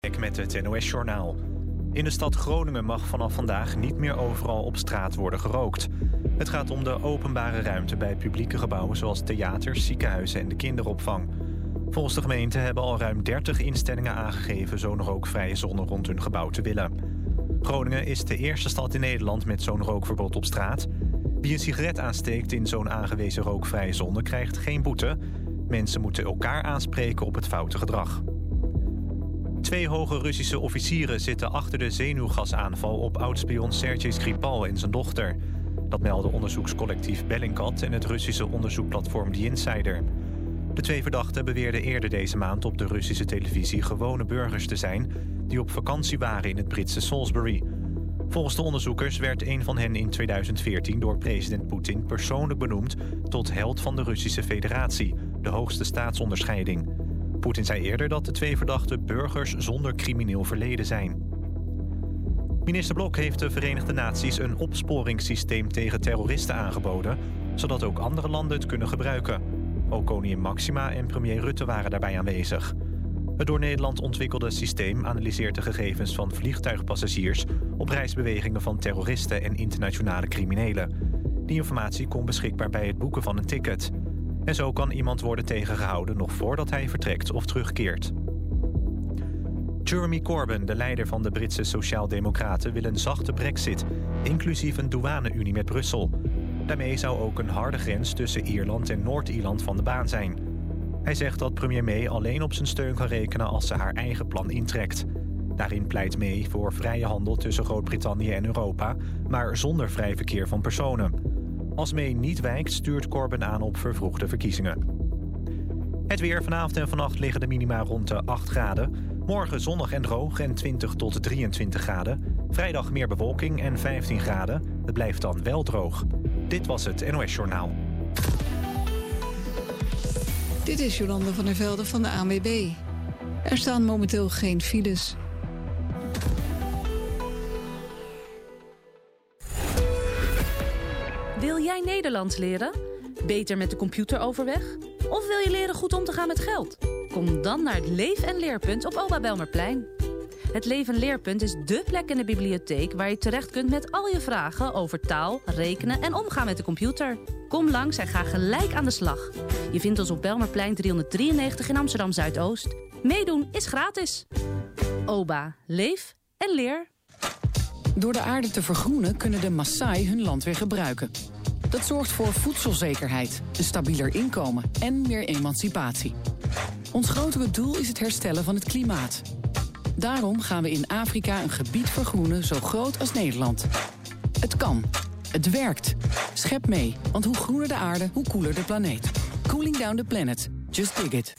Met het NOS-journaal. In de stad Groningen mag vanaf vandaag niet meer overal op straat worden gerookt. Het gaat om de openbare ruimte bij publieke gebouwen zoals theaters, ziekenhuizen en de kinderopvang. Volgens de gemeente hebben al ruim 30 instellingen aangegeven zo'n rookvrije zone rond hun gebouw te willen. Groningen is de eerste stad in Nederland met zo'n rookverbod op straat. Wie een sigaret aansteekt in zo'n aangewezen rookvrije zone krijgt geen boete. Mensen moeten elkaar aanspreken op het foute gedrag. 2 hoge Russische officieren zitten achter de zenuwgasaanval op oudspion Sergei Skripal en zijn dochter. Dat melden onderzoekscollectief Bellingcat en het Russische onderzoekplatform The Insider. De 2 verdachten beweerden eerder deze maand op de Russische televisie gewone burgers te zijn die op vakantie waren in het Britse Salisbury. Volgens de onderzoekers werd een van hen in 2014 door president Poetin persoonlijk benoemd tot held van de Russische Federatie, de hoogste staatsonderscheiding. Poetin zei eerder dat de 2 verdachten burgers zonder crimineel verleden zijn. Minister Blok heeft de Verenigde Naties een opsporingssysteem tegen terroristen aangeboden, zodat ook andere landen het kunnen gebruiken. Ook koningin Maxima en premier Rutte waren daarbij aanwezig. Het door Nederland ontwikkelde systeem analyseert de gegevens van vliegtuigpassagiers op reisbewegingen van terroristen en internationale criminelen. Die informatie komt beschikbaar bij het boeken van een ticket. En zo kan iemand worden tegengehouden nog voordat hij vertrekt of terugkeert. Jeremy Corbyn, de leider van de Britse Sociaaldemocraten, wil een zachte brexit, inclusief een douane-unie met Brussel. Daarmee zou ook een harde grens tussen Ierland en Noord-Ierland van de baan zijn. Hij zegt dat premier May alleen op zijn steun kan rekenen als ze haar eigen plan intrekt. Daarin pleit May voor vrije handel tussen Groot-Brittannië en Europa, maar zonder vrij verkeer van personen. Als May niet wijkt, stuurt Corbyn aan op vervroegde verkiezingen. Het weer. Vanavond en vannacht liggen de minima rond de 8 graden. Morgen zonnig en droog en 20 tot 23 graden. Vrijdag meer bewolking en 15 graden. Het blijft dan wel droog. Dit was het NOS Journaal. Dit is Jolande van der Velde van de ANWB. Er staan momenteel geen files. Wil jij Nederlands leren? Beter met de computer overweg? Of wil je leren goed om te gaan met geld? Kom dan naar het Leef en Leerpunt op Oba Belmerplein. Het Leef en Leerpunt is dé plek in de bibliotheek waar je terecht kunt met al je vragen over taal, rekenen en omgaan met de computer. Kom langs en ga gelijk aan de slag. Je vindt ons op Belmerplein 393 in Amsterdam Zuidoost. Meedoen is gratis. Oba, leef en leer. Door de aarde te vergroenen kunnen de Maasai hun land weer gebruiken. Dat zorgt voor voedselzekerheid, een stabieler inkomen en meer emancipatie. Ons grotere doel is het herstellen van het klimaat. Daarom gaan we in Afrika een gebied vergroenen zo groot als Nederland. Het kan. Het werkt. Schep mee, want hoe groener de aarde, hoe koeler de planeet. Cooling down the planet. Just dig it.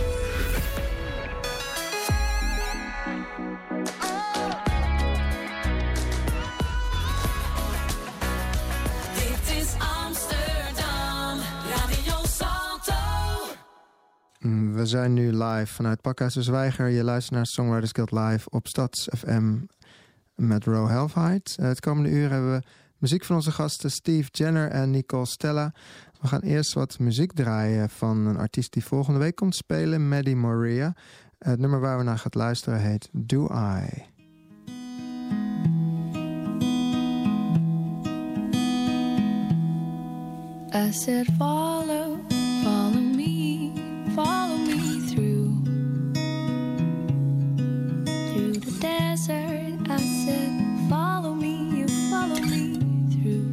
We zijn nu live vanuit Pakhuis de Zwijger. Je luistert naar Songwriters Guild Live op Stads FM met Ro Helfheid. Het komende uur hebben we muziek van onze gasten Steve Jenner en Nicole Stella. We gaan eerst wat muziek draaien van een artiest die volgende week komt spelen, Maddie Moria. Het nummer waar we naar gaan luisteren heet Do I. I said follow, follow me through the desert. I said follow me, you follow me through.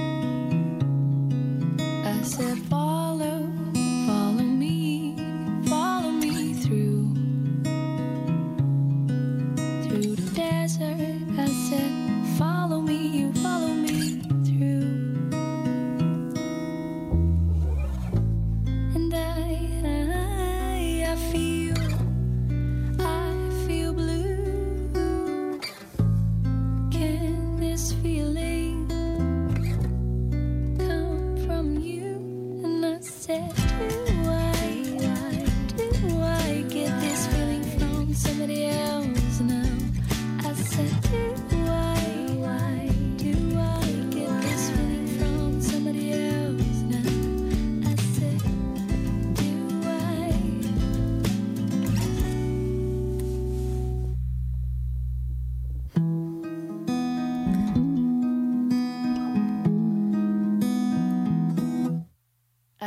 I said follow me through the desert. I said follow me, you follow me through. And I feel blue. Can this feeling come from you? And I said, why do I get this feeling from somebody else now? I said, why do I get this feeling from somebody else now? I said, do I?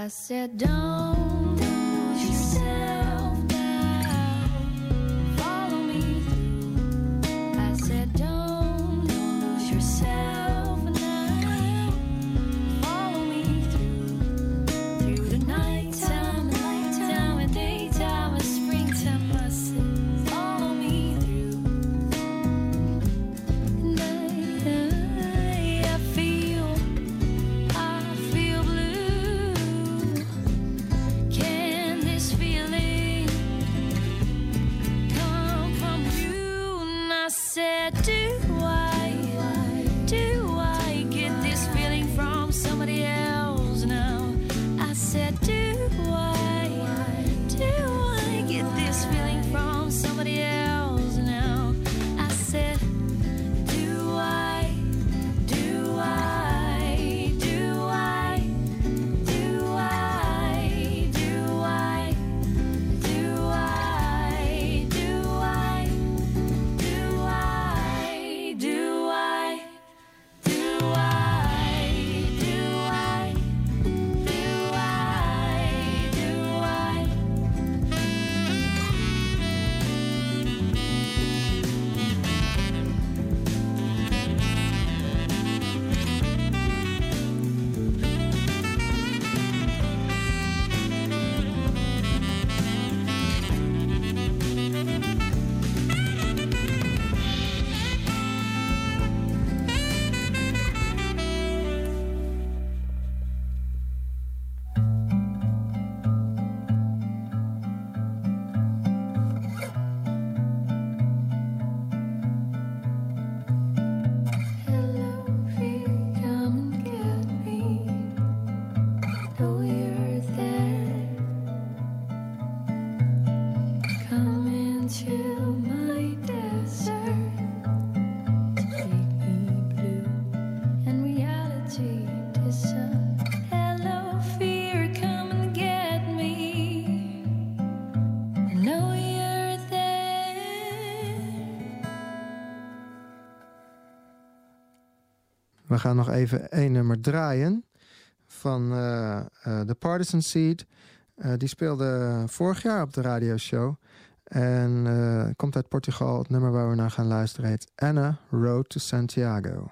I said, don't lose yourself now. Follow me through. I said, don't lose yourself now. Follow me through the nighttime, and daytime, and springtime. I said, follow me through. And I feel blue. Can this feeling come from you? And I said, do I get this feeling from somebody else now? I said, do I get this feeling from somebody else now? I said, do I We gaan nog even één nummer draaien van The Partisan Seed. Die speelde vorig jaar op de radioshow. En komt uit Portugal. Het nummer waar we naar gaan luisteren heet Anna Road to Santiago.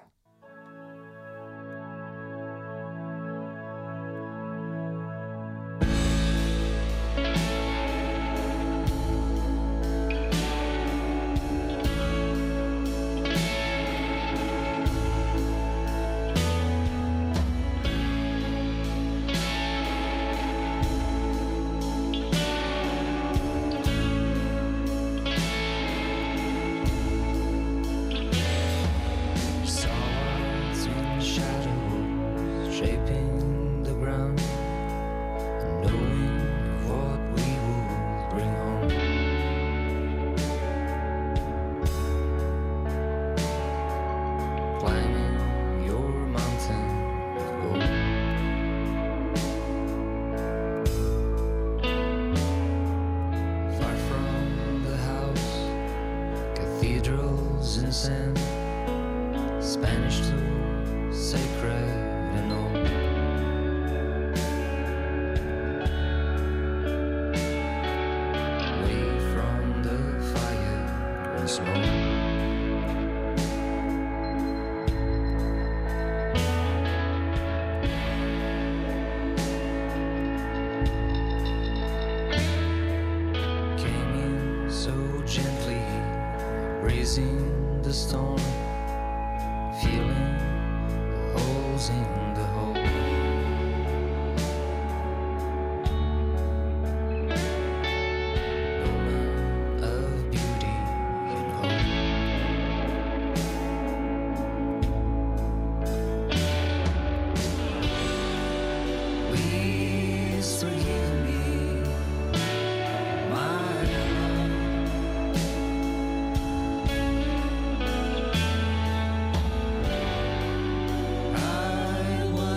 I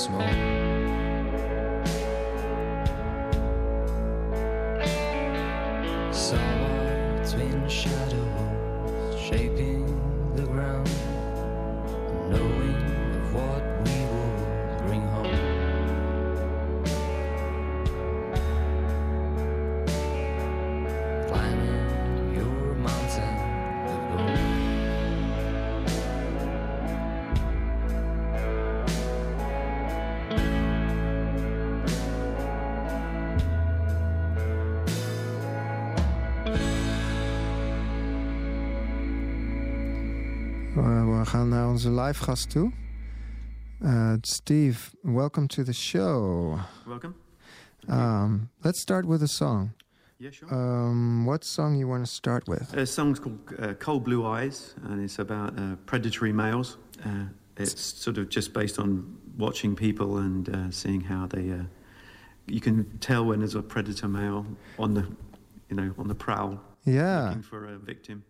once more. Saw our twin shadows shaping the ground, knowing of what we would bring home. Climbing your mountain of gold. We gaan naar onze live gast toe. Steve, welcome to the show. Welcome. Let's start with a song. Yeah, sure. What song you want to start with? The song's called Cold Blue Eyes, and it's about predatory males. It's sort of just based on watching people and seeing how they. You can tell when there's a predator male on the, on the prowl, Yeah. looking for a victim.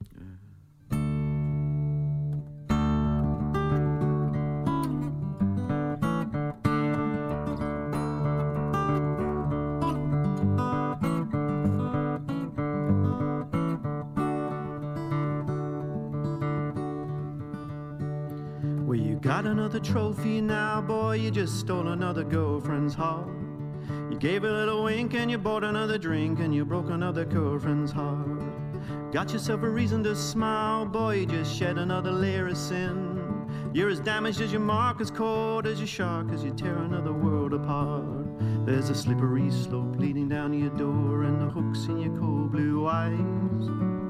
Well, you got another trophy now, boy, you just stole another girlfriend's heart. You gave a little wink and you bought another drink and you broke another girlfriend's heart. Got yourself a reason to smile, boy, you just shed another layer of sin. You're as damaged as your mark, as cold as your shark, as you tear another world apart. There's a slippery slope leading down to your door and the hooks in your cold blue eyes.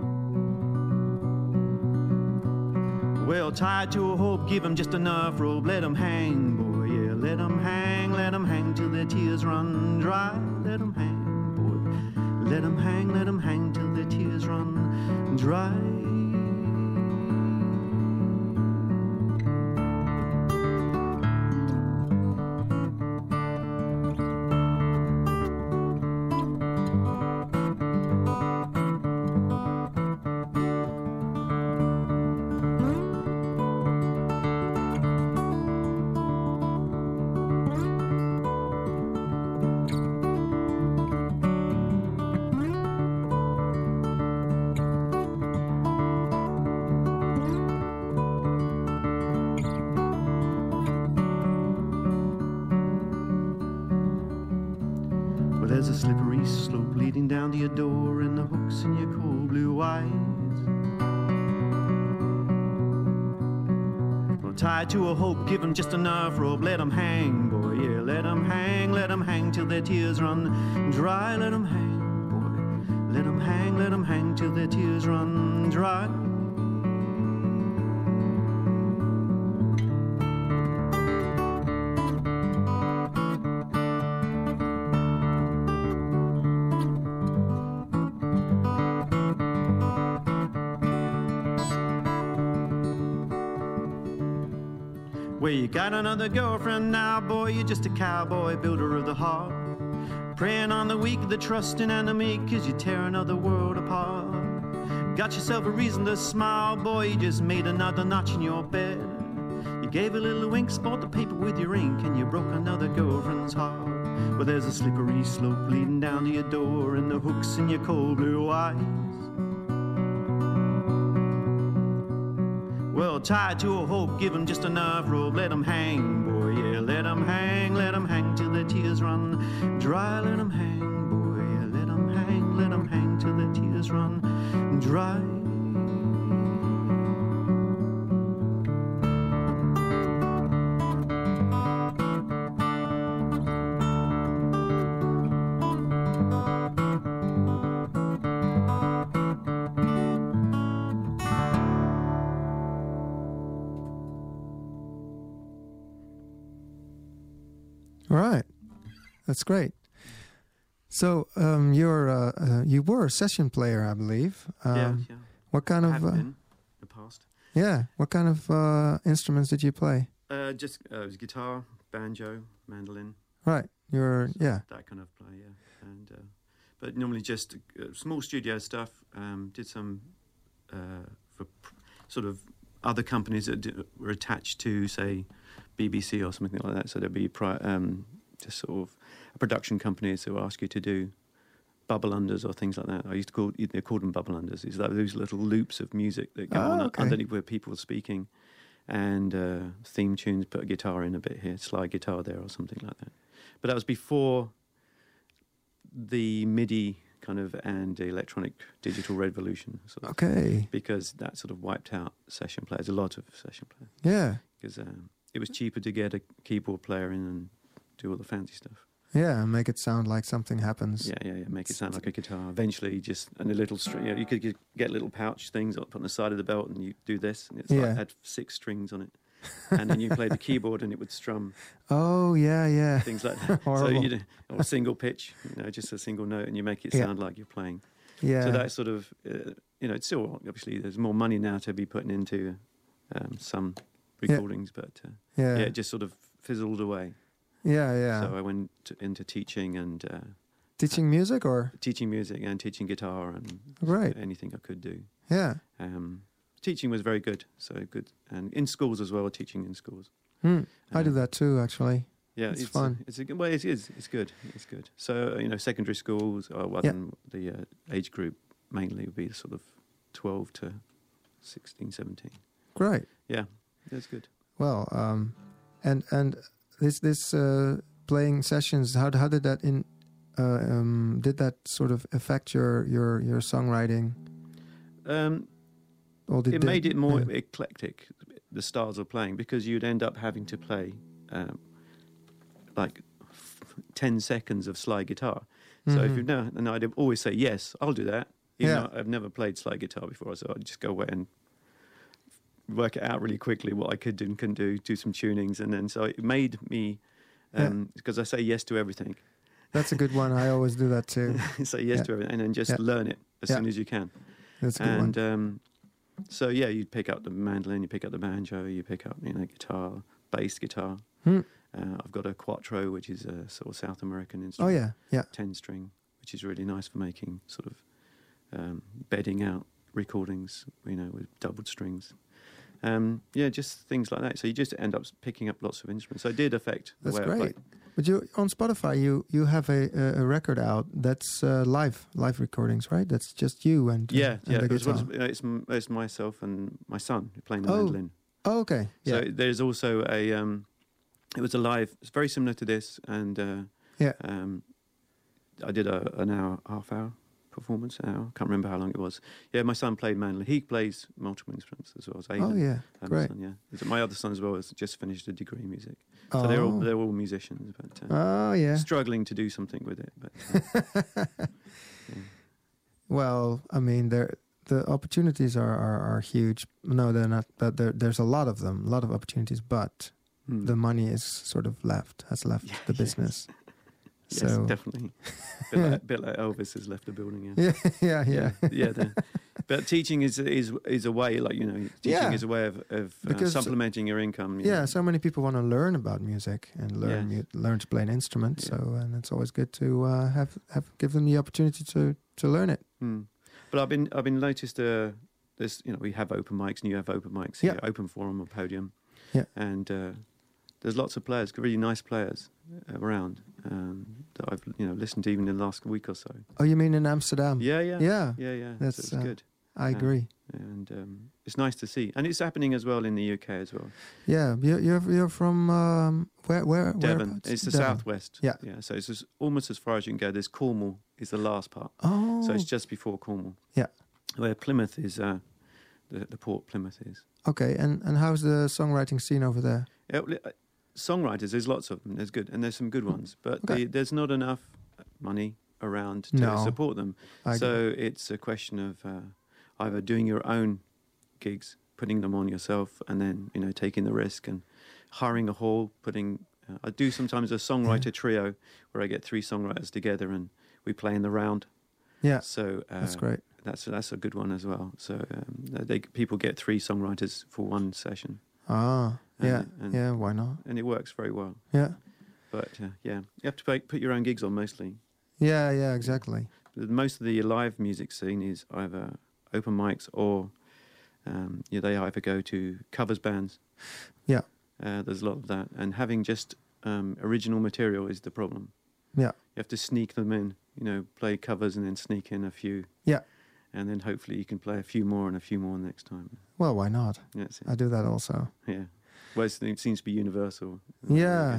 Well, tied to a hope, give 'em just enough rope, let 'em hang, boy, yeah, let 'em hang till their tears run dry. Let 'em hang, boy, let 'em hang till their tears run dry. Well, there's a slippery slope leading down to your door and the hooks in your cold blue eyes. Well, tied to a hope, give 'em just enough rope, let 'em hang, boy, yeah, let 'em hang till their tears run dry. Let 'em hang, boy, let 'em hang till their tears run dry. Well, you got another girlfriend now, boy, you're just a cowboy, builder of the heart. Preying on the weak, the trusting and the meek, 'cause you tear another world apart. Got yourself a reason to smile, boy, you just made another notch in your bed. You gave a little wink, sport the paper with your ink, and you broke another girlfriend's heart. Well, there's a slippery slope leading down to your door, and the hooks in your cold blue eyes. Well, tied to a hope, give 'em just enough rope, let 'em hang, boy, yeah, let 'em hang till their tears run dry. Let 'em hang, boy, yeah, let 'em hang till their tears run dry. Right. That's great. So you were a session player, I believe. Yeah. What kind Have of been in the past. yeah? What kind of instruments did you play? Just it was guitar, banjo, mandolin. Right. You're yeah. That kind of play, yeah. And but normally just small studio stuff. Did some for sort of other companies that were attached to, say, BBC or something like that. So there'd be just sort of production companies who ask you to do bubble unders or things like that. I used to call them bubble unders. It's like those little loops of music that go on underneath where people are speaking, and theme tunes, put a guitar in a bit here, slide guitar there or something like that. But that was before the MIDI kind of and the electronic digital revolution. Okay. Because that sort of wiped out session players, a lot of session players. Yeah. Because it was cheaper to get a keyboard player in and do all the fancy stuff. Yeah, and make it sound like something happens. Yeah. Make it sound like a guitar. Eventually, and a little string. You could get little pouch things up on the side of the belt, and you do this, and it's like had 6 strings on it. And then you play the keyboard, and it would strum. Oh, yeah. Things like that. Horrible. So or a single pitch, just a single note, and you make it sound like you're playing. Yeah. So that sort of, it's still, obviously, there's more money now to be putting into some recordings, but it just sort of fizzled away. Yeah. So I went into teaching and... teaching music or? Teaching music and teaching guitar and anything I could do. Yeah. Teaching was very good, so good. And in schools as well, teaching in schools. I do that too, actually. Yeah, it's fun. It's a good way. It is. It's good. It's good. So, secondary schools, the age group mainly would be sort of 12 to 16, 17. Great. Yeah, that's good. Well, and this playing sessions, how did that did that sort of affect your songwriting? It made it more eclectic, the styles of playing, because you'd end up having to play like 10 seconds of slide guitar. So if you've never, and I'd always say, yes, I'll do that. Even though I've never played slide guitar before, so I'd just go away and work it out really quickly what I could do and couldn't do some tunings. And then so it made me, because I say yes to everything. That's a good one. I always do that too. Say yes to everything and then just learn it as soon as you can. That's a good one. So you'd pick up the mandolin, you pick up the banjo, you pick up guitar, bass guitar. I've got a quattro, which is a sort of South American instrument. 10-string, which is really nice for making sort of bedding out recordings, with doubled strings. Just things like that. So you just end up picking up lots of instruments. So it did affect the way I played. But you on Spotify, you have a record out that's live recordings, right? That's just you and the guitar. It's myself and my son playing the mandolin. Oh, okay. So there's also it was a live. It's very similar to this, and I did an half hour performance. An hour. Can't remember how long it was. Yeah, my son played mandolin. He plays multiple instruments as well as Aidan. Oh yeah, great. Son, my other son as well has just finished a degree in music. So they're all musicians, but struggling to do something with it. But well, I mean, the opportunities are huge. No, they're not. But there's a lot of them, a lot of opportunities. But the money is sort of has left the business. Yes, So definitely. A bit like Elvis has left the building. Yeah. But teaching is a way, teaching is a way of supplementing your income. So many people want to learn about music and learn to play an instrument. Yeah. So and it's always good to give them the opportunity to learn it. But I've been noticed. There's we have open mics, and you have open mics here, open forum or podium. Yeah, and there's lots of players, really nice players around that I've listened to even in the last week or so. Oh, you mean in Amsterdam? Yeah. That's so it's good. I agree, and it's nice to see, and it's happening as well in the UK as well. Yeah, you're from where? Devon. It's the Devon. southwest. Yeah. So it's almost as far as you can go. There's Cornwall is the last part. Oh, so it's just before Cornwall. Yeah, where Plymouth is. The port Plymouth is. Okay, and how's the songwriting scene over there? Songwriters, there's lots of them. There's good, and there's some good ones, but there's not enough money around to support them. So it's a question of either doing your own gigs, putting them on yourself, and then taking the risk and hiring a hall. I do sometimes a songwriter trio where I get 3 songwriters together and we play in the round. Yeah, so that's great. That's a good one as well. So people get 3 songwriters for one session. Ah, why not? And it works very well. Yeah, but you have to put your own gigs on mostly. Yeah, exactly. Most of the live music scene is either open mics or They either go to covers bands. Yeah. There's a lot of that. And having just original material is the problem. Yeah. You have to sneak them in, play covers and then sneak in a few. Yeah. And then hopefully you can play a few more and a few more next time. Well, why not? That's it. I do that also. Yeah. Well, it seems to be universal. Yeah.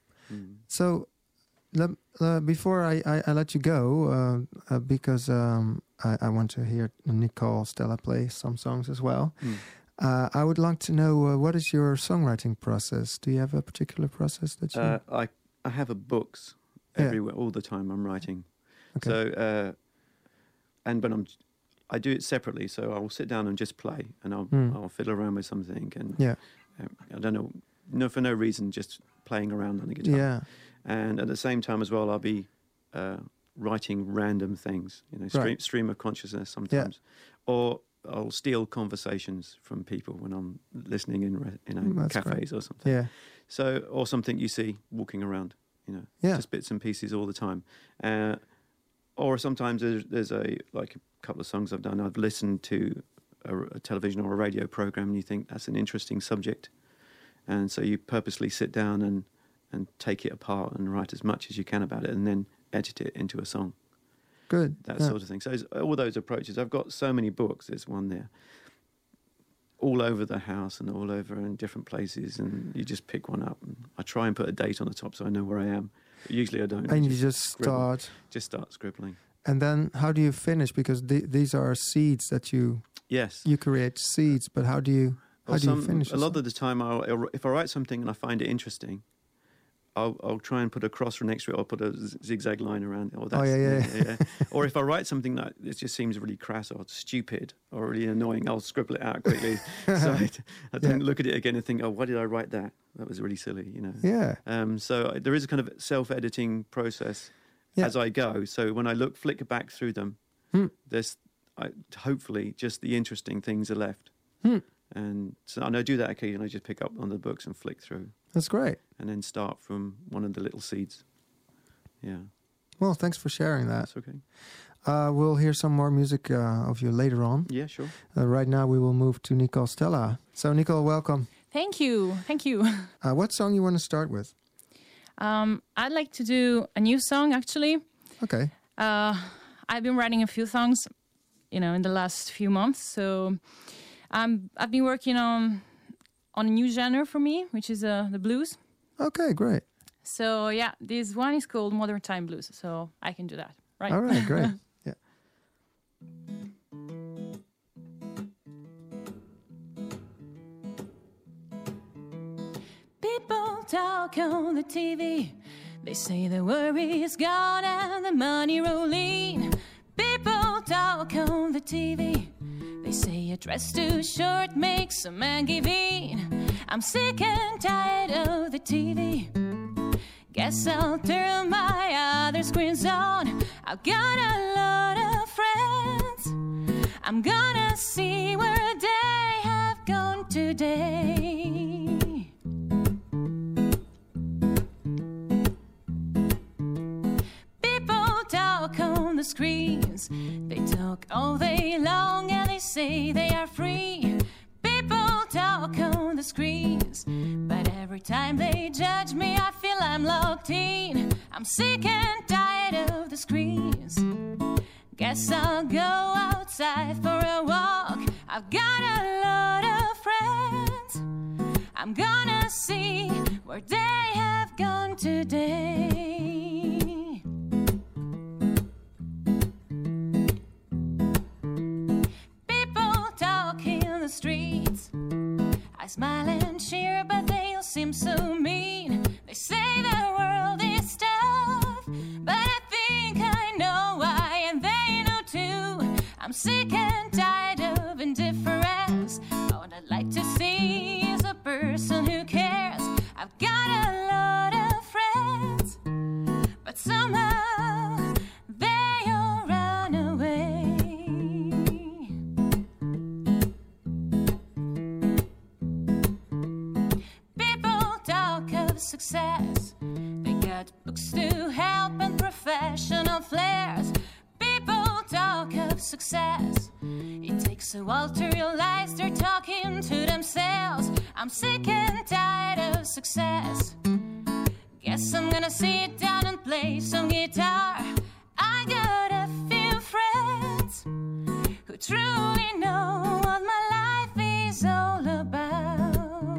So before I let you go, because I want to hear Nicole Stella play some songs as well, I would like to know what is your songwriting process? Do you have a particular process that you... I have books everywhere, all the time I'm writing. Okay. So, but I do it separately, so I'll sit down and just play, and I'll fiddle around with something, and I don't know, for no reason, just playing around on the guitar. Yeah. And at the same time as well, I'll be writing random things, stream of consciousness sometimes, or I'll steal conversations from people when I'm listening in cafes or something. Yeah. So, or something you see walking around, just bits and pieces all the time. Or sometimes there's a couple of songs I've done. I've listened to a television or a radio program, and you think that's an interesting subject, and so you purposely sit down and take it apart and write as much as you can about it, and then edit it into a song. Good. That sort of thing. So all those approaches. I've got so many books. There's one there, all over the house and all over in different places, and you just pick one up. And I try and put a date on the top so I know where I am. But usually I don't. And you just start. Just start scribbling. And then how do you finish? Because these are seeds that you... Yes. You create seeds, but how do you finish? A lot of the time, if I write something and I find it interesting, I'll try and put a cross next to it, or put a zigzag line around it. Or yeah. Or if I write something that it just seems really crass or stupid or really annoying, I'll scribble it out quickly. So I don't look at it again and think, oh, why did I write that? That was really silly, Yeah. So there is a kind of self-editing process as I go. So when I flick back through them, hopefully just the interesting things are left. And I do that occasionally. I just pick up on the books and flick through. That's great. And then start from one of the little seeds. Yeah. Well, thanks for sharing that. That's okay. We'll hear some more music of you later on. Yeah, sure. Right now we will move to Nicole Stella. So Nicole, welcome. Thank you. What song you want to start with? I'd like to do a new song, actually. Okay. I've been writing a few songs, in the last few months. So I've been working on a new genre for me, which is the blues. Okay, great. So yeah, this one is called Modern Time Blues. So I can do that, right? All right, great. Yeah. People talk on the TV. They say the worry is gone and the money rolling. People talk on the TV. They say a dress too short makes a man give in. I'm sick and tired of the TV. Guess I'll turn my other screens on. I've got a lot of friends. I'm gonna see where they have gone today. People talk on the screens. They talk all day long and they say they are free. People talk on the screens, but every time they judge me, I feel I'm locked in. I'm sick and tired of the screens. Guess I'll go outside for a walk. I've got a lot of friends. I'm gonna see where they have gone today. People talk in the streets. I smile and cheer, but they all seem so mean. They say the world is tough, but I think I know why, and they know too. I'm sick and tired of indifference. What I'd like to see is a person who cares. I've got a lot of friends, but somehow they all run away. Success. They got books to help and professional flares. People talk of success. It takes takes a while to realize they're talking to themselves. I'm sick and tired of success. Guess I'm gonna sit down and play some guitar. I got a few friends who truly know what my life is all about.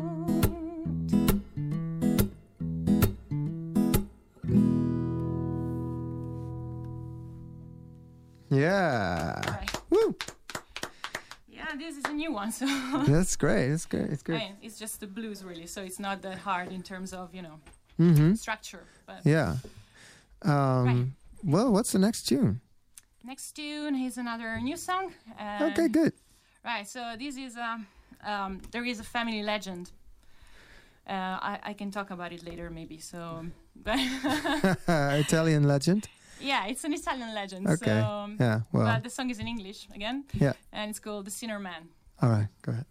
Yeah. Right. Woo. Yeah, this is a new one, so That's great. It's great. It's I good. mean, it's just the blues really, so it's not that hard in terms of, you know, Mm-hmm. structure. But Yeah. Right. Well, what's the next tune? next tune is another new song. Okay, good. Right, so this is there is a family legend. I can talk about it later, maybe. So, but Italian legend. yeah, it's an Italian legend. Okay. So, Yeah. Well. but the song is in English again. Yeah. And it's called "The Sinner Man." All right. Go ahead.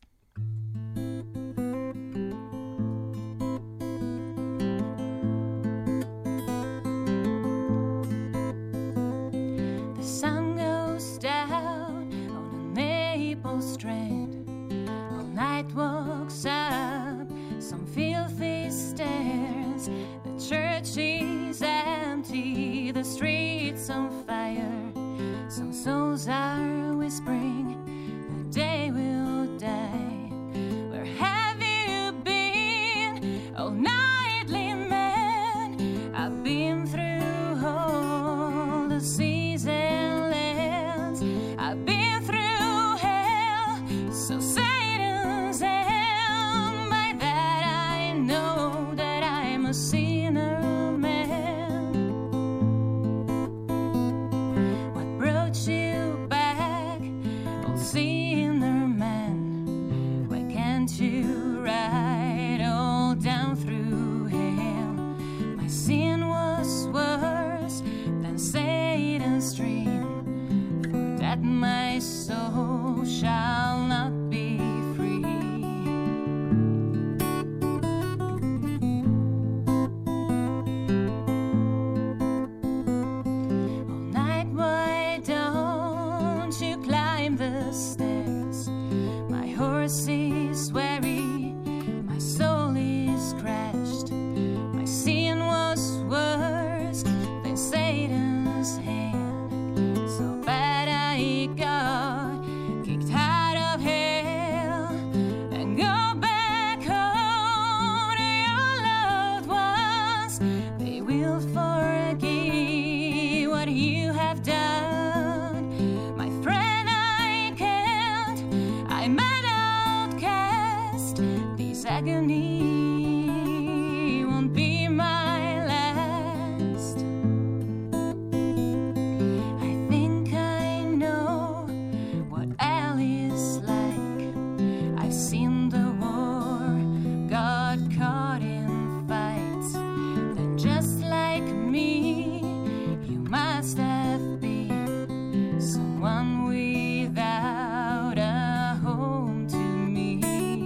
The sun goes down on a maple strand. All night walks up some filthy stairs. The church is empty, the streets on fire. Some souls are whispering the day will die. Where have you been, oh nightly man? I've been through all the seas and lands. I've been through hell, so Satan's hell. By that I know that I'm a sinner man. What brought you back, oh sinner man? Why can't you ride all down through hell? My sin was worse than Satan's dream. For that my soul shall not be free. All night, why don't you climb the stairs? My horse is weary, my soul is crashed. My sin was worse than Satan's hand. So bad I got kicked out of hell and go back home to your loved ones. They will forgive what you have done. My friend, I can't. I'm an outcast. This agony won't be my last. I think I know what hell is like. I've seen the war, got caught in fights. Then just like me, you must have been someone without a home to meet.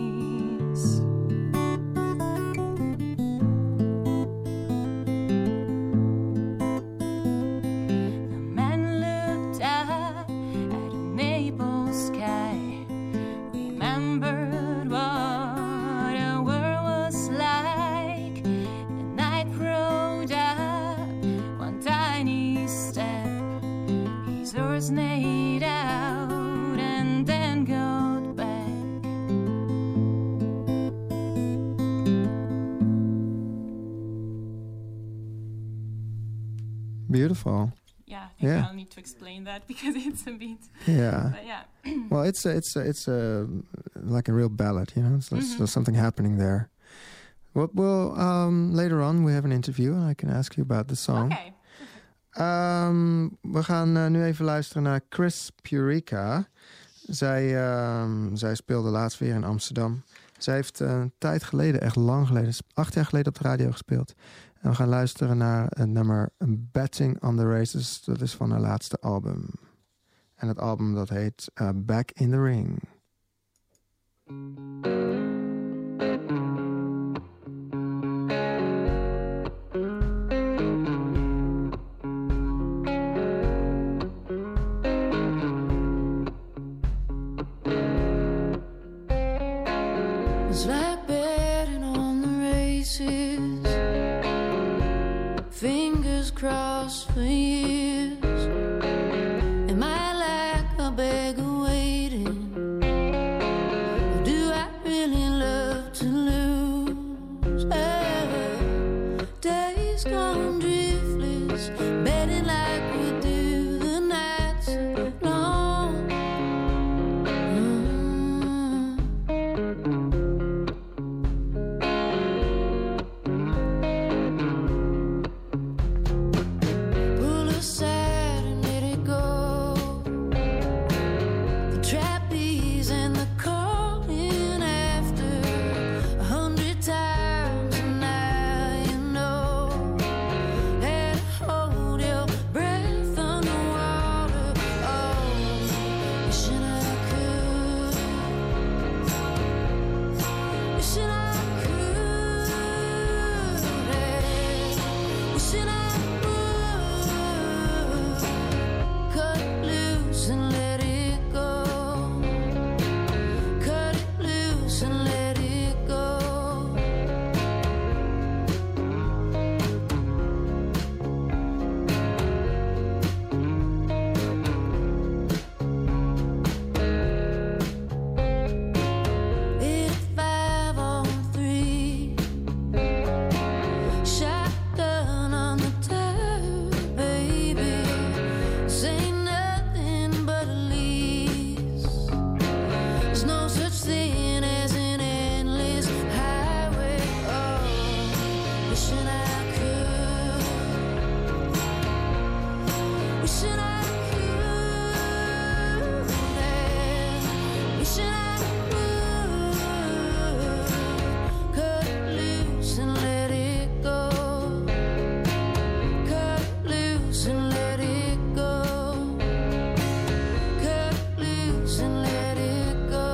The man looked up at a maple sky, remembered what a world was like. The night rode up one tiny step, his horse neighed out and then got back. Beautiful. Yeah, I think Yeah. I'll need to explain that because it's a bit. Yeah. But yeah, Well, it's a like a real ballad, you know. So there's something happening there. Well, later on we have an interview and I can ask you about the song. okay. We gaan nu even luisteren naar Chris Purica. Zij speelde laatst weer in Amsterdam. Zij heeft een tijd geleden, echt lang geleden, 8 jaar geleden op de radio gespeeld. En we gaan luisteren naar het nummer Betting on the Races. Dat is van haar laatste album. En het album dat heet Back in the Ring. It's like betting on the races, fingers crossed for years. Am I like a beggar waiting? Or do I really love to lose? Days gone driftless, betting like we do the nights long. Pull aside and let it go. The trapeze and the calling after 100 times, and now you know. And hold your breath underwater. Oh, wishing I could. Wishing I could. Wishing I would. Cut it loose and let it go. Cut it loose and let it go. Hit 5 on 3. Shotgun on the tire, baby. This ain't nothing but a lease. There's no such thing as an endless highway. Oh, wishing I could. Wishing I could. Wishing I would. Cut it loose and let it go. Cut it loose and let it go. Cut it loose and let it go.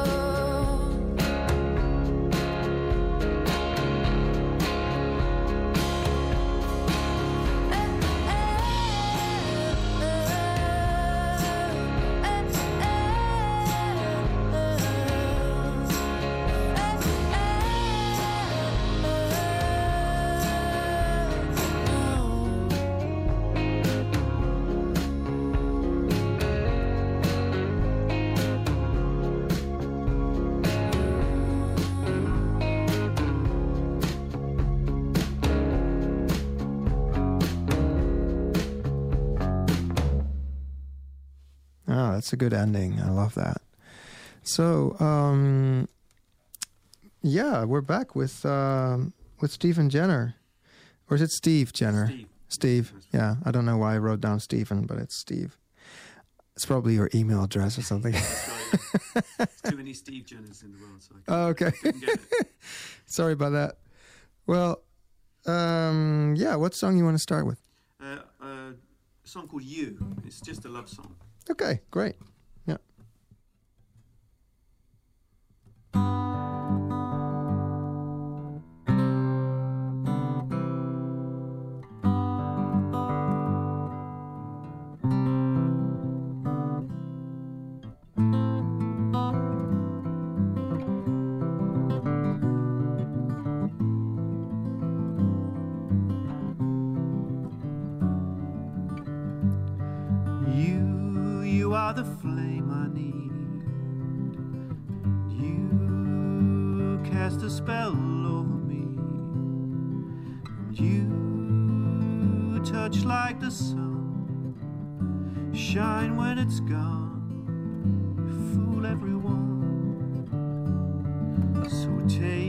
Ah, that's a good ending. I love that. So, yeah, we're back with Stephen Jenner. Or is it Steve Jenner? Steve. Yeah, I don't know why I wrote down Stephen, but it's Steve. It's probably your email address or something. There's too many Steve Jenners in the world, so Oh, okay. couldn't get it. Sorry about that. Well, yeah, what song you want to start with? A song called You. It's just a love song. Okay, great. Yeah. You are the flame I need. You cast a spell over me. And you touch like the sun, shine when it's gone, you fool everyone. So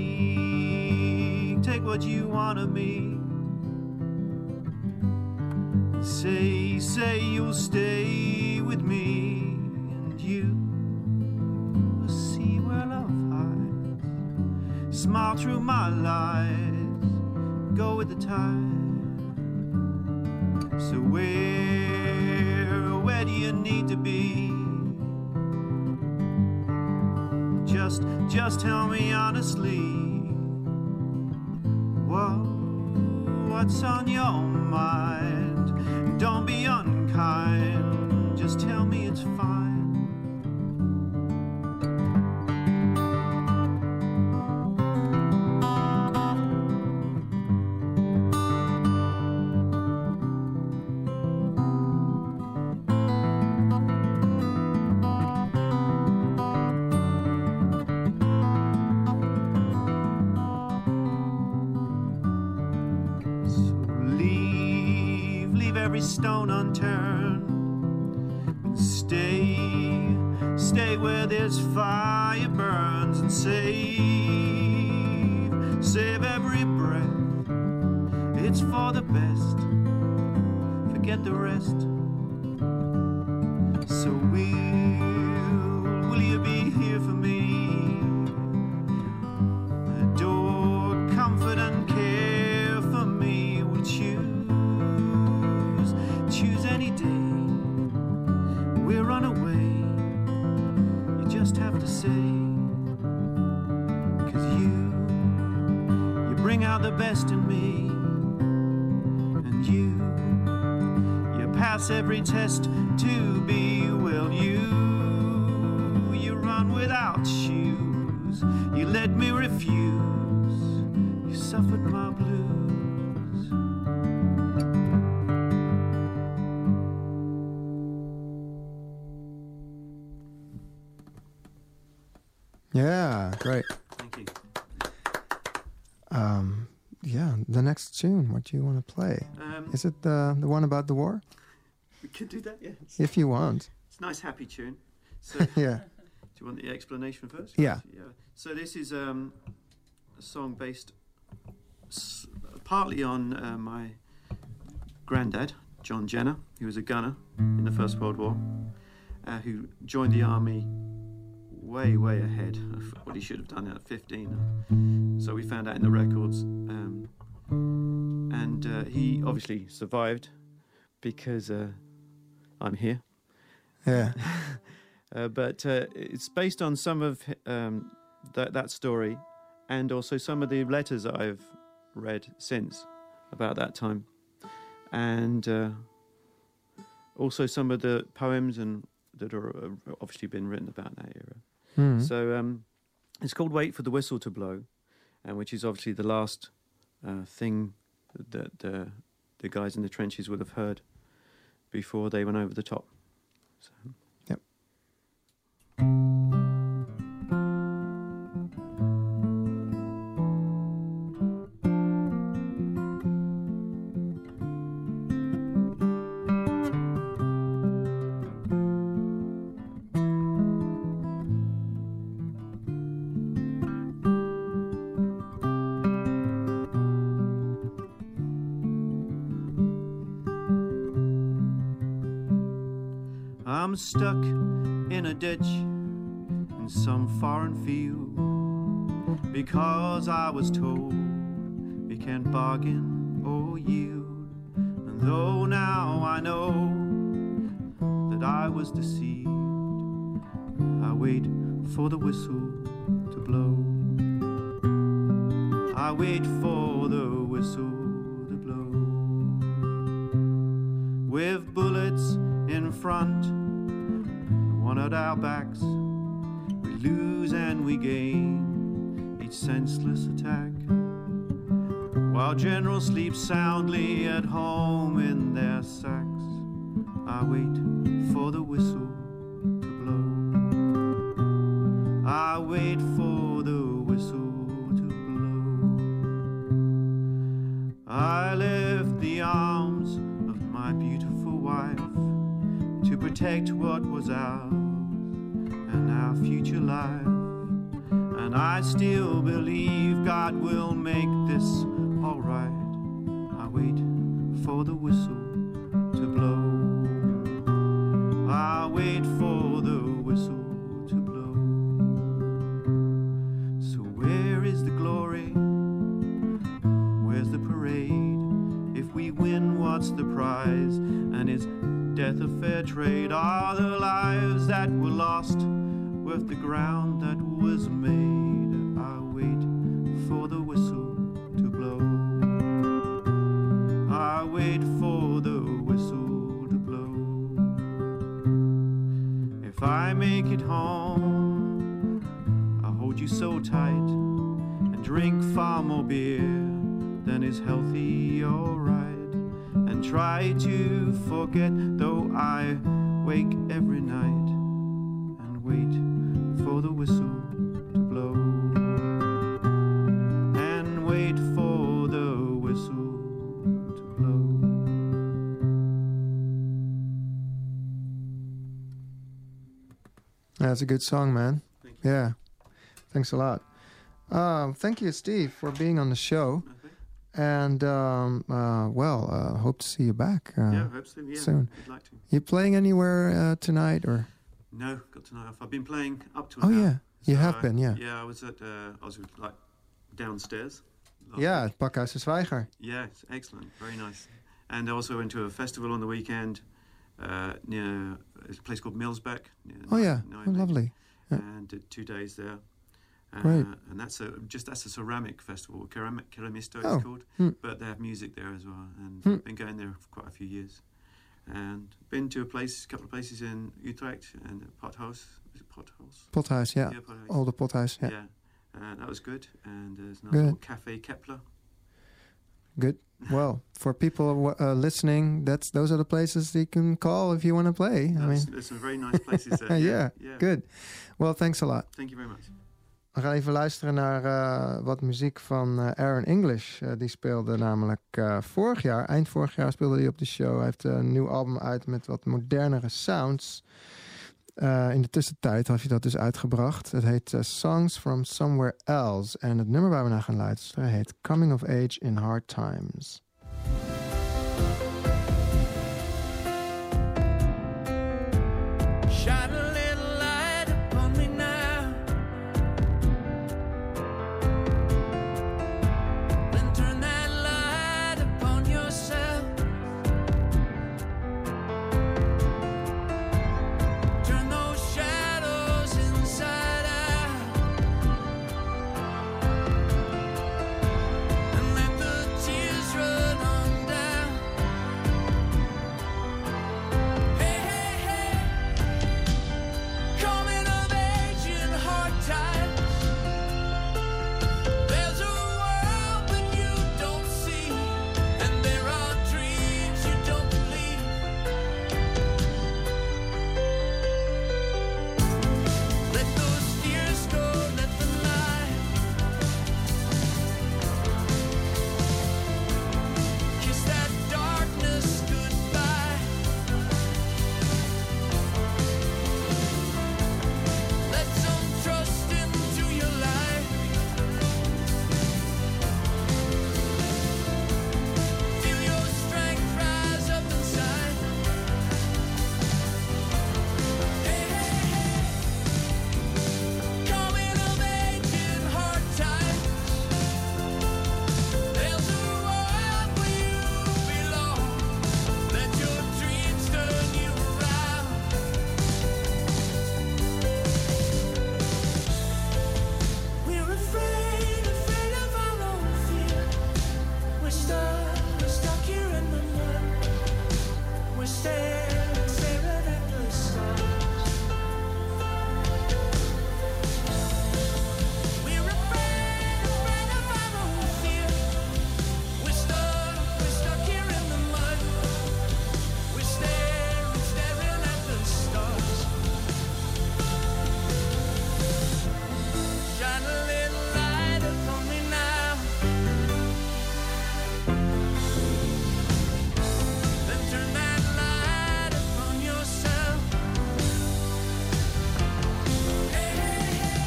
take what you want of me. Say you'll stay with me, and you will see where love hides. Smile through my lies, go with the tide. So where do you need to be? Just tell me honestly, what's on your mind? Don't be unkind, just tell me it's fine. stone unturned. Stay where this fire burns and save every breath. It's for the best. Forget the rest. So will you be here for me? Adore, comfort and care for me. We'll choose any day. We'll run away. You just have to say, 'cause you bring out the best in me, and you pass every test to be, well, you run without shoes. You let me refuse. You suffered my blues. Yeah, great. Thank you. Yeah, the next tune, what do you want to play? Is it the one about the war? We could do that, yeah. If you want. It's a nice, happy tune. So, yeah. Do you want the explanation first? Yeah. So this is a song based partly on my granddad, John Jenner. He was a gunner in the First World War, who joined the army way ahead of what he should have done at 15. So we found out in the records. And he obviously survived because I'm here. Yeah. But it's based on some of that story, and also some of the letters that I've read since about that time, and also some of the poems and that are obviously been written about that era. Mm-hmm. So it's called "Wait for the Whistle to Blow," and which is obviously the last thing that the guys in the trenches would have heard before they went over the top. So. Yep. I'm stuck in a ditch in some foreign field because I was told we can't bargain or yield. And though now I know that I was deceived, I wait for the whistle to blow. I wait for the whistle to blow. With bullets in front, one at our backs, we lose and we gain each senseless attack, while generals sleep soundly at home in their sacks. I wait for the whistle to blow. I wait for the whistle to blow. I left the arms of my beautiful wife to protect what was ours and our future life. And I still believe God will make this all right. I wait for the whistle to blow. I wait for the whistle to blow. So where is the glory? Where's the parade? If we win, what's the prize? And is death a fair trade? Are the lives that were lost worth the ground that was made? I wait for the whistle to blow. I wait for the whistle to blow. If I make it home, I'll hold you so tight and drink far more beer than is healthy or right, and try to forget, though I wake every night and wait for the whistle to blow. And wait for the whistle to blow. it's a good song, man. Thank you. Yeah. Thanks a lot. Thank you, Steve, for being on the show. Okay. And, hope to see you back Yeah, I hope so. Yeah, soon. I'd like to. You playing anywhere tonight, or? No, got tonight off. I've been playing up to Oh, now. yeah. You have I- been, yeah. Yeah, I was like downstairs. last Yeah, week. het Pakhuis de Zwijger. Yeah, it's excellent. Very nice. And I also went to a festival on the weekend near a place called Millsbeck. Oh, yeah. Nijmegen, Oh, lovely. Yeah. And did 2 days there. Great. And that's a ceramic festival. Keramisto Oh, it's called. hmm. But they have music there as well. And Hmm. I've been going there for quite a few years. And been to a couple of places in Utrecht and Pothuis. Is it Pothuis? Pothuis, yeah. Pothuis. Olde Pothuis, yeah. Yeah. That was good. And there's another Good. little Café Kepler. Good. Well, for people listening, those are the places they can call if you want to play. There's some very nice places there. yeah, good. Well, thanks a lot. Thank you very much. We gaan even luisteren naar wat muziek van Aaron English. Die speelde namelijk eind vorig jaar speelde hij op de show. Hij heeft een nieuw album uit met wat modernere sounds. In de tussentijd heeft hij dat dus uitgebracht. Het heet Songs from Somewhere Else. En het nummer waar we naar gaan luisteren heet Coming of Age in Hard Times. Shine a little light upon me now. Then turn that light upon yourself. Turn those shadows inside out. And let the tears run on down. Hey, hey, hey. Coming of age in hard times. There's a world that you don't see, and there are dreams you don't believe. Let those fears go, let them lie. Kiss that darkness goodbye. Let some trust into your life. Feel your strength rise up inside. Hey, hey, hey. Coming of age in hard times. There's a world where you belong. Let your dreams turn you around. We're afraid of our own fear. We're stuck here in the mud. We're staring at the stars. We're afraid of our own fear. We're stuck here in the mud. We're staring at the stars. Shine a little light upon me now. Then turn that light upon yourself. Hey, hey, hey.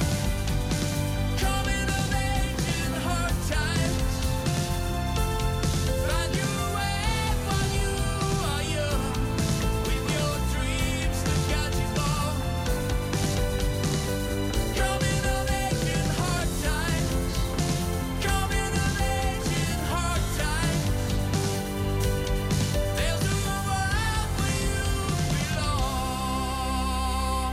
Coming of age in hard times. Find your way while you are young, with your dreams to guide you on. Coming of age in hard times. Coming of age in hard times. There's a world where you belong.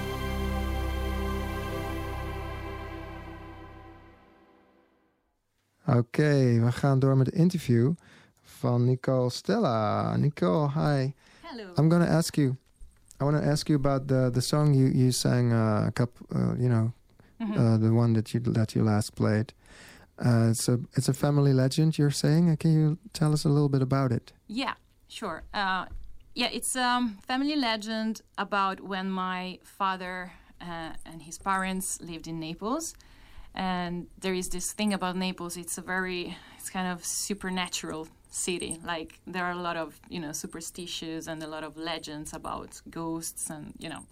Oké, we gaan door met het interview van Nicole Stella. Nicole, hi. Hello. I want to ask you about the song you sang a couple, the one that you last played. It's a family legend, you're saying. Can you tell us a little bit about it? Yeah, sure. It's family legend about when my father and his parents lived in Naples. And there is this thing about Naples, it's kind of supernatural city. Like there are a lot of, superstitions and a lot of legends about ghosts and, that's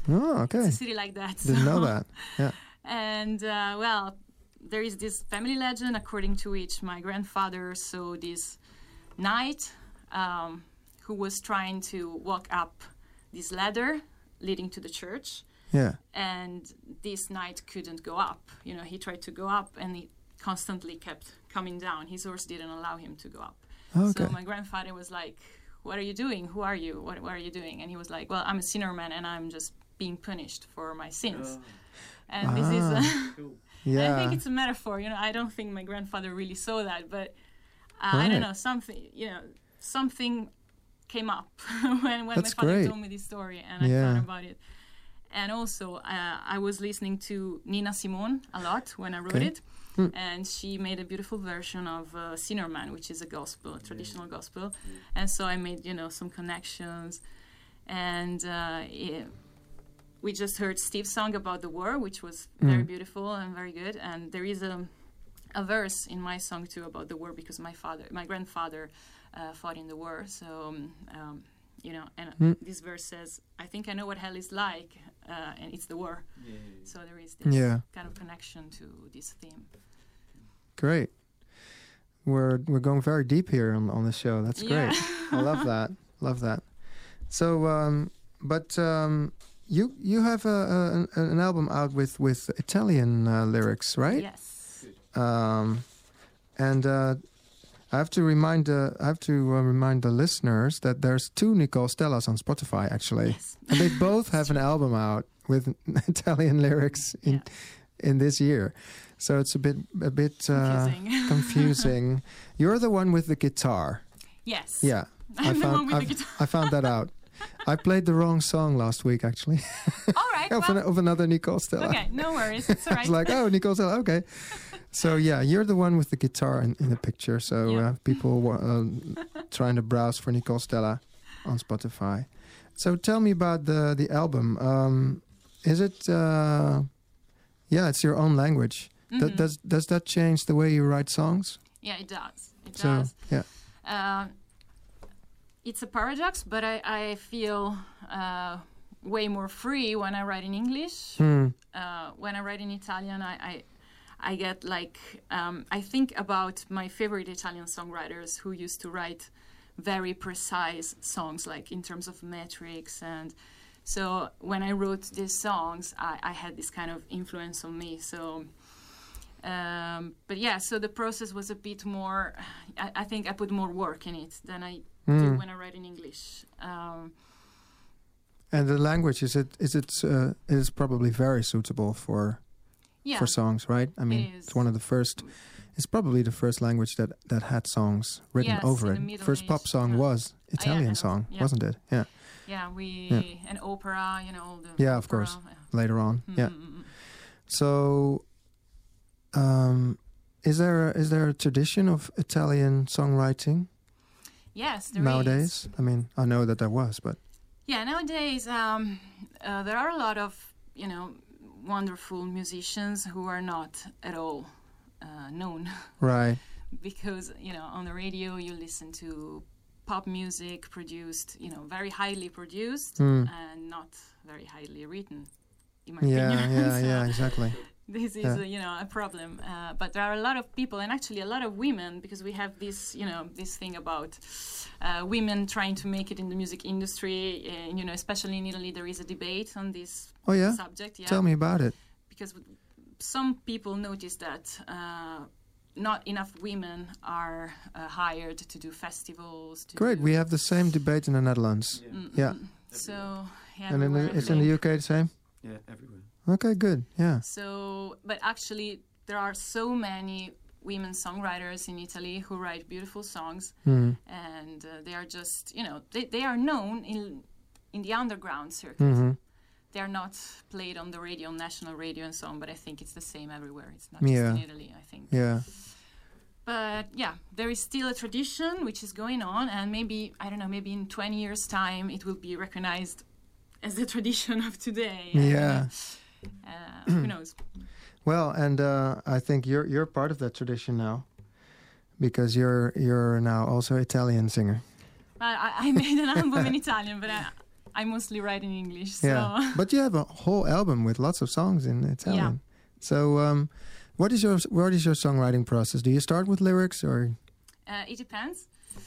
Oh, okay. It's a city like that. Didn't know so- that. Yeah. And well, there is this family legend according to which my grandfather saw this knight who was trying to walk up this ladder leading to the church. Yeah. And this knight couldn't go up. You know, he tried to go up and he constantly kept coming down. His horse didn't allow him to go up. Okay. So my grandfather was like, "What are you doing? Who are you? What are you doing?" And he was like, "Well, I'm a sinner man and I'm just being punished for my sins." And this is, Yeah. I think it's a metaphor. You know, I don't think my grandfather really saw that, but I Right. don't know, something came up when my That's father great. told me this story, and I Yeah. thought about it. And also, I was listening to Nina Simone a lot when I wrote Okay. it, and she made a beautiful version of Sinner Man, which is a gospel, a traditional gospel. And so I made, some connections, and we just heard Steve's song about the war, which was very beautiful and very good. And there is a verse in my song too about the war because my grandfather fought in the war. So, this verse says, "I think I know what hell is like, and it's the war." So there is this kind of connection to this theme. Great. We're going very deep here on the show. That's great. I love that. Love that. So, you have an album out with Italian lyrics, right? Yes. And I have to remind the listeners that there's 2 Nicole Stellas on Spotify actually, Yes. and they both have an album out with Italian lyrics in this year. So it's a bit Confusing. confusing. You're the one with the guitar. Yes. Yeah, I'm the one with the guitar. I found that out. I played the wrong song last week, actually. All right. well, of another Nicole Stella. okay, no worries. It's all I right. was like, oh, Nicole Stella, okay. So, yeah, you're the one with the guitar in the picture. So Yeah. people trying to browse for Nicole Stella on Spotify. So tell me about the album. Is it... it's your own language. Does that change the way you write songs? Yeah, it does. It So, does. yeah. It's a paradox, but I feel way more free when I write in English. When I write in Italian, I get like I think about my favorite Italian songwriters who used to write very precise songs, like in terms of metrics. And so when I wrote these songs, I had this kind of influence on me. So. But yeah, so the process was a bit more. I think I put more work in it than I do when I write in English. And the language is probably very suitable for songs, right? I mean, is. it's one of the first. It's probably the first language that had songs written Yes, over in it. the Middle First pop Age, song was Italian and song, also- yeah. wasn't it? Yeah. Yeah, and opera, all the Yeah, of opera, course. Later on, yeah. Mm. So, is there a tradition of Italian songwriting Yes, there nowadays? is. I mean, I know that there was, but Yeah, nowadays there are a lot of wonderful musicians who are not at all known right. because on the radio you listen to pop music produced, very highly produced and not very highly written, in my opinion. So Yeah, exactly. this is a problem. But there are a lot of people, and actually a lot of women, because we have this this thing about women trying to make it in the music industry. Especially in Italy, there is a debate on this Oh yeah. subject. Yeah, Tell me about it. because some people notice that not enough women are hired to do festivals. Great. We have the same debate in the Netherlands. Yeah. So And it's in the UK the same? Yeah, everywhere. Okay, good. Yeah. So, but actually, there are so many women songwriters in Italy who write beautiful songs, and they are just, they are known in the underground circuit. They are not played on the radio, on national radio and so on, but I think it's the same everywhere. It's not just in Italy, I think. Yeah. But yeah, there is still a tradition which is going on, and maybe, I don't know, maybe in 20 years' time it will be recognized as the tradition of today. Yeah. Who knows? Well, and I think you're part of that tradition now, because you're now also Italian singer. I made an album in Italian, but I mostly write in English. So. Yeah, but you have a whole album with lots of songs in Italian. So, what is your songwriting process? Do you start with lyrics or? It depends.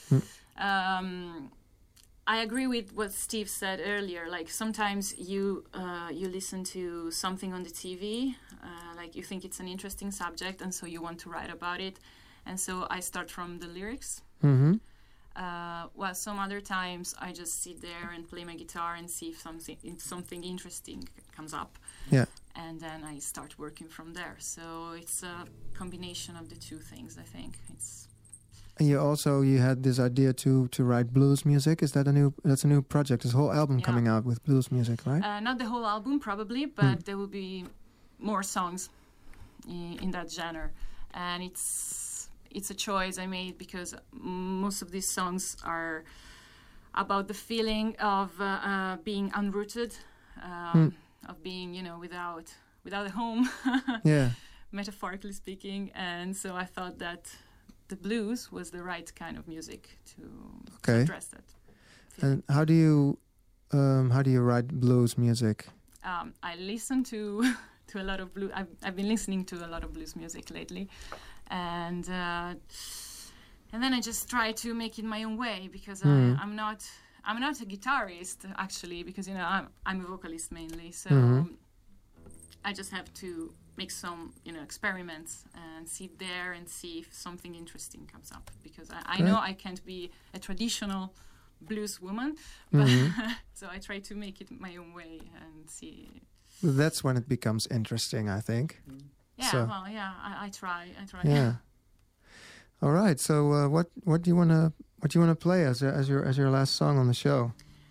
I agree with what Steve said earlier. Like sometimes you listen to something on the TV, like you think it's an interesting subject, and so you want to write about it, and so I start from the lyrics. Mm-hmm. While some other times I just sit there and play my guitar and see if something interesting comes up. Yeah. And then I start working from there. So it's a combination of the two things, I think. And you had this idea to write blues music. Is that that's a new project? There's a whole album coming out with blues music, right? Not the whole album, probably, but there will be more songs in that genre. And it's a choice I made because most of these songs are about the feeling of being unrooted, of being, without a home, metaphorically speaking. And so I thought that the blues was the right kind of music to address that feeling. And how do you write blues music? I listen to a lot of blues. I've been listening to a lot of blues music lately, and then I just try to make it my own way because I'm not a guitarist actually, because I'm a vocalist mainly, so I just have to make some experiments and sit there and see if something interesting comes up, because I know I can't be a traditional blues woman, but so I try to make it my own way and see. That's when it becomes interesting, I think. Yeah, so. well, yeah, I try. Yeah. All right. So, what do you wanna play as your last song on the show?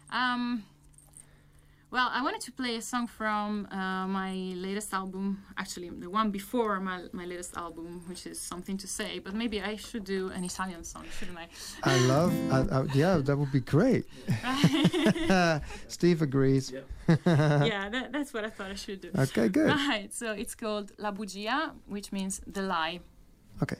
Well, I wanted to play a song from my latest album, actually the one before my latest album, which is Something to Say, but maybe I should do an Italian song, shouldn't I? Yeah, that would be great. Steve agrees. Yeah, that's what I thought I should do. Okay, good. Right, so it's called La Bugia, which means the lie. Okay.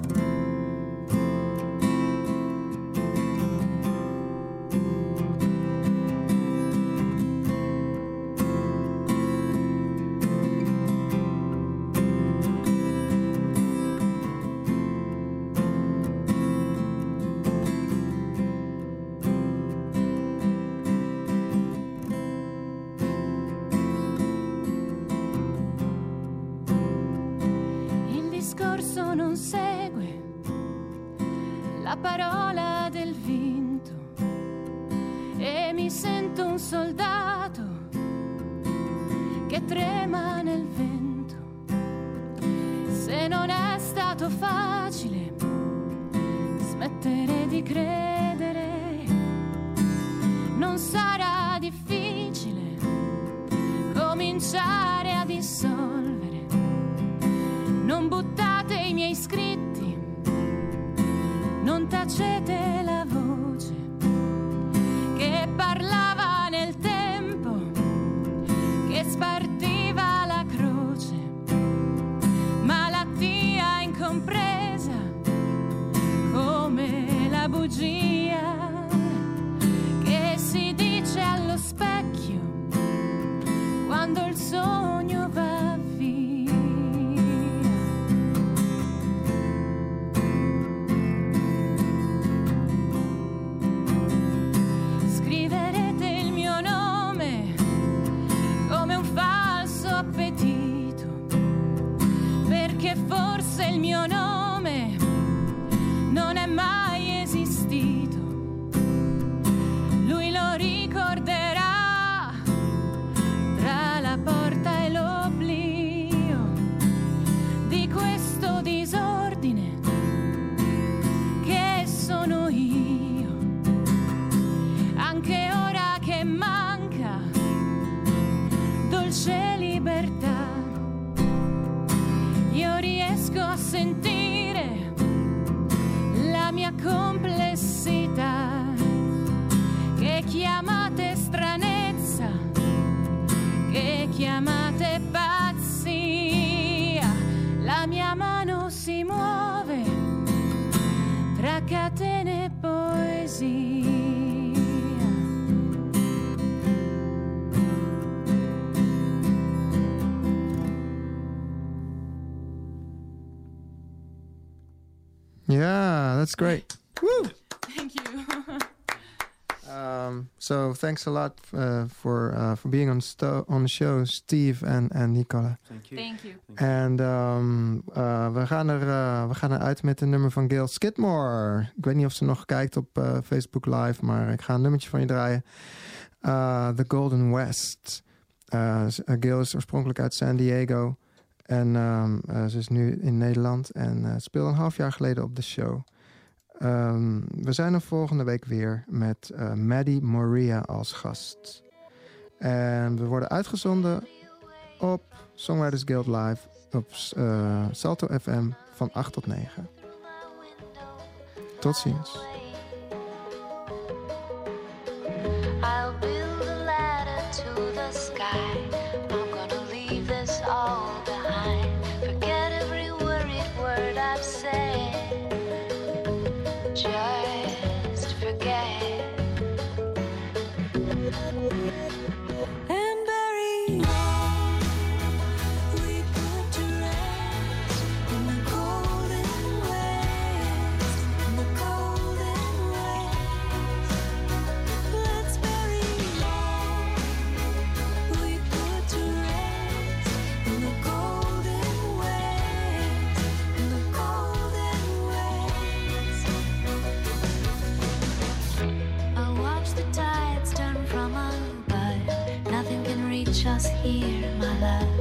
Non segue la parola del vinto e mi sento un soldato che trema nel vento. Se non è stato facile smettere di credere, non sarà difficile cominciare a dissolvere. Non buttate i miei scritti, non tacete la voce che parlava nel tempo, che spartiva la croce, malattia incompresa come la bugia che si dice allo specchio quando il sogno va via. Perché forse il mio nome non è mai esistito. Lui lo ricorderà tra la porta e l'oblio di questo disordine che sono io. Anche ora che manca dolce libertà, io riesco a sentire la mia complessità, che chiamate stranezza, che chiamate pazzia. La mia mano si muove tra catene e poesia. Yeah, that's great. Woo! Thank you. So thanks a lot for being on the show, Steve and Nicola. Thank you. Thank you. En we gaan eruit met een nummer van Gail Skidmore. Ik weet niet of ze nog kijkt op Facebook Live, maar ik ga een nummertje van je draaien. The Golden West. Gail is oorspronkelijk uit San Diego. En ze is nu in Nederland en speelde een half jaar geleden op de show. We zijn er volgende week weer met Maddie Moria als gast. En we worden uitgezonden op Songwriters Guild Live op Salto FM van 8 tot 9. Tot ziens. I'll build a ladder to the sky. I'm gonna leave this all behind. Forget every worried word I've said. Just forget. And bury all we put to rest in the golden west, in the golden west. Let's bury all we put to rest in the golden west, in the golden west. I watch the tides turn from above. Nothing can reach us here, my love.